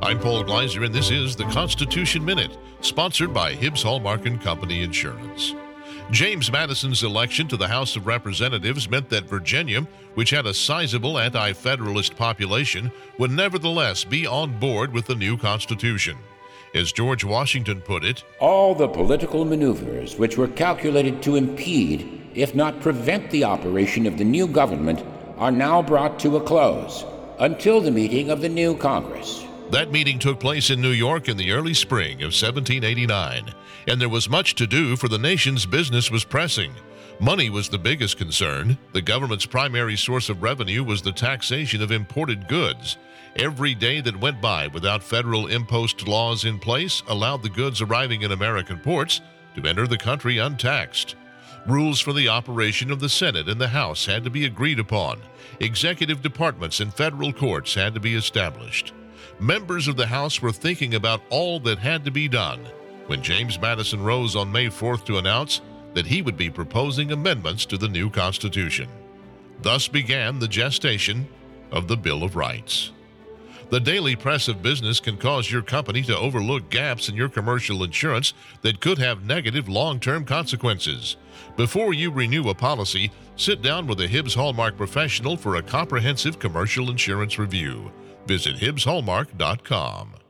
I'm Paul Gleiser, and this is the Constitution Minute, sponsored by Hibbs Hallmark & Company Insurance. James Madison's election to the House of Representatives meant that Virginia, which had a sizable anti-federalist population, would nevertheless be on board with the new Constitution. As George Washington put it, all the political maneuvers which were calculated to impede, if not prevent the operation of the new government, are now brought to a close until the meeting of the new Congress. That meeting took place in New York in the early spring of 1789, and there was much to do, for the nation's business was pressing. Money was the biggest concern. The government's primary source of revenue was the taxation of imported goods. Every day that went by without federal impost laws in place allowed the goods arriving in American ports to enter the country untaxed. Rules for the operation of the Senate and the House had to be agreed upon. Executive departments and federal courts had to be established. Members of the House were thinking about all that had to be done when James Madison rose on May 4th to announce that he would be proposing amendments to the new Constitution. Thus began the gestation of the Bill of Rights. The daily press of business can cause your company to overlook gaps in your commercial insurance that could have negative long-term consequences. Before you renew a policy, sit down with a Hibbs Hallmark professional for a comprehensive commercial insurance review. Visit HibbsHallmark.com.